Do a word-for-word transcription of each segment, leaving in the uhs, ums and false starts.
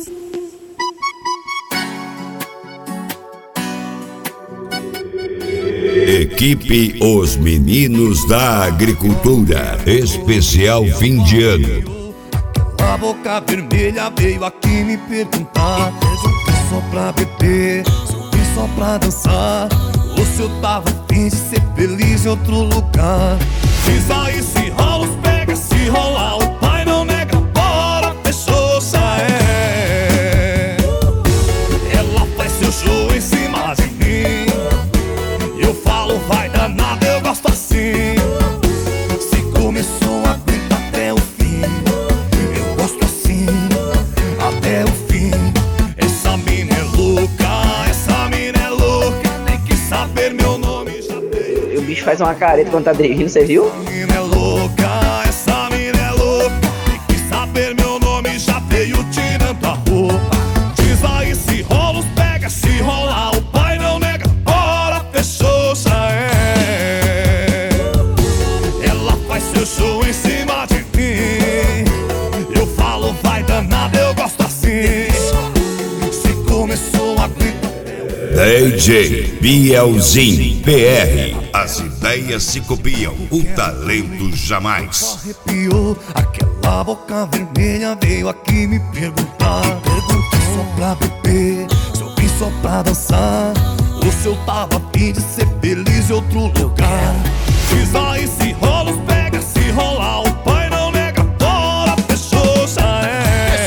Equipe Os Meninos da Agricultura, especial fim de ano. A boca vermelha veio aqui me perguntar se eu vim só pra beber, se eu vim só pra dançar, ou se eu tava a fim de ser feliz em outro lugar. Diz aí se rola os pega, se rolar o pai não nega, bora, fechou, já é. Ela faz seu show em cima de mim, eu falo vai danada, eu gosto assim. Se começou a gritar até o fim, eu gosto assim, até o fim. Essa mina é louca, essa mina é louca, tem que saber meu nome, já veio. O bicho faz uma careta quando tá dirigindo, você viu? Essa mina é louca, essa mina é louca, tem que saber meu nome, já veio tirando a roupa. Diz aí se rola os pega, se rolar o pai não nega, bora, fechou, já é. Ela faz seu show em cima de mim, eu falo vai danada, eu gosto assim. Se começou a gritar D J Bielzinho P R. As ideias se copiam, o talento jamais. arrepiou, aquela boca vermelha veio aqui me perguntar. Perguntei só pra beber, se eu vim só pra dançar, ou se eu tava a fim de ser feliz em outro lugar. Diz aí se rola os pega, se rolar o pai não nega, bora, fechou, já é.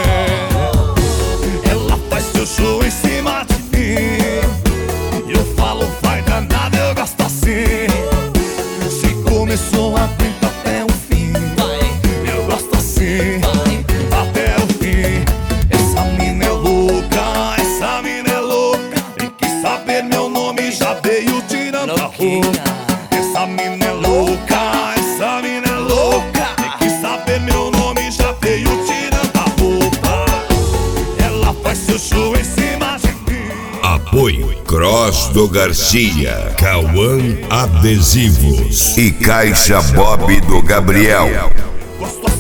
Ela faz seu show em cima de mim, eu falo vai danada, eu gosto assim. Se começou a gritar até o fim, eu gosto assim, até o fim. Essa mina é louca, essa mina é louca, tem que saber meu nome, já veio tirando a roupa. Essa mina é louca, essa mina é louca, tem que saber meu nome, já veio tirando a roupa. Ela faz seu show em cima de mim. Apoio Cross do Garcia, Cauã Adesivos e Caixa Bob do Gabriel. Gosto assim.